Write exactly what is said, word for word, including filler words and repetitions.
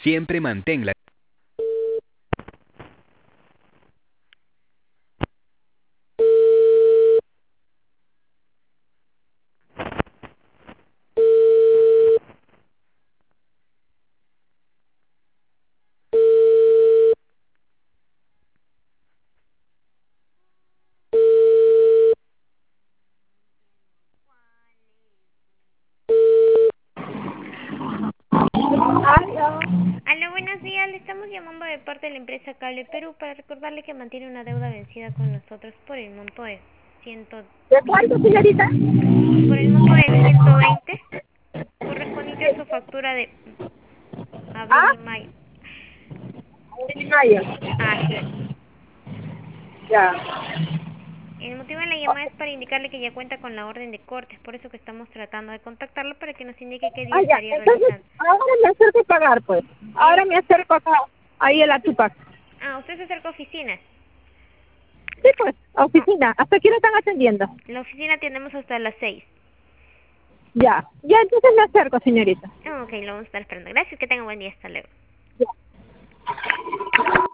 Siempre manténla. Aló. Aló, buenos días. Le estamos llamando de parte de la empresa Cable Perú para recordarle que mantiene una deuda vencida con nosotros por el monto de ciento, ¿De cuánto, señorita? por el monto de ciento veinte, correspondiente a su factura de abril Ah, y mayo. en mayo. Así es. Ya. El motivo de la llamada es para indicarle que ya cuenta con la orden de cortes, por eso que estamos tratando de contactarlo para que nos indique qué día Ah, ya. estaría Entonces, realizando. ahora me acerco a pagar, pues. Eh, Ahora me acerco acá, ahí en la Tupac. ah, usted se acerca a oficina. Sí, pues, a Ah, oficina. ¿Hasta aquí lo están atendiendo? la oficina tenemos hasta las seis. Ya. Ya, entonces me acerco, señorita. Ah, ok, lo vamos a estar esperando. Gracias, que tenga buen día. Hasta luego. Ya.